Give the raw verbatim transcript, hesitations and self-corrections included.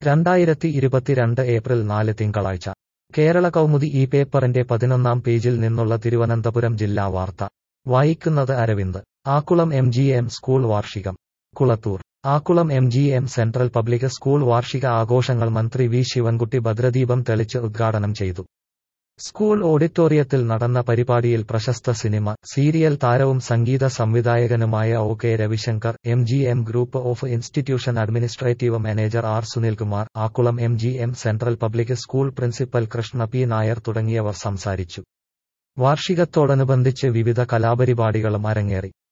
രണ്ടായിരത്തി ഇരുപത്തിരണ്ട് ഏപ്രിൽ നാല് തിങ്കളാഴ്ച കേരള കൗമുദി ഈ പേപ്പറിന്റെ പതിനൊന്നാം പേജിൽ നിന്നുള്ള തിരുവനന്തപുരം ജില്ലാ വാർത്ത വായിക്കുന്നത് Aravind. Akkulam M G M school വാർഷികം. Kulathur. Akkulam M G M central public school വാർഷിക ആഘോഷങ്ങൾ മന്ത്രി വി ശിവൻകുട്ടി ഭദ്രദീപം തെളിച്ച് ഉദ്ഘാടനം ചെയ്തു. സ്കൂൾ ഓഡിറ്റോറിയത്തിൽ നടന്ന പരിപാടിയിൽ പ്രശസ്ത സിനിമ, സീരിയൽ താരവും സംഗീത സംവിധായകനുമായ O K Ravishankar, M G M group of institution administrative manager R Sunilkumar, Akkulam M G M central public school principal Krishna P Nair തുടങ്ങിയവർ സംസാരിച്ചു. വാർഷികത്തോടനുബന്ധിച്ച് വിവിധ കലാപരിപാടികളും അരങ്ങേറി.